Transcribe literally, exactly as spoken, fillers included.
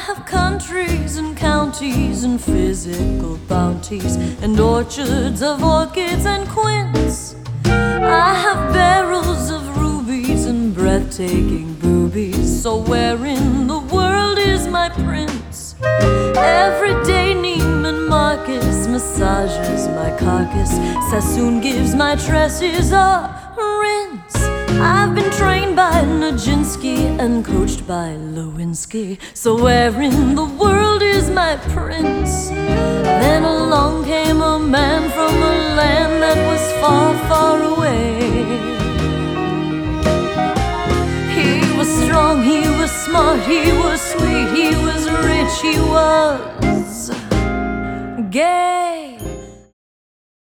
have countries and counties and physical bounties and orchards of orchids and quince. I have barrels of rubies and breathtaking boobies. So where in the world is my prince? Every day Neiman Marcus massages my carcass. Sassoon gives my tresses a rinse. I've been trained by Nijinsky and coached by Lewinsky. So where in the world is my prince? Then along came a man from a land that was far, far away. He was strong, he was smart, he was sweet, he was rich, he was gay.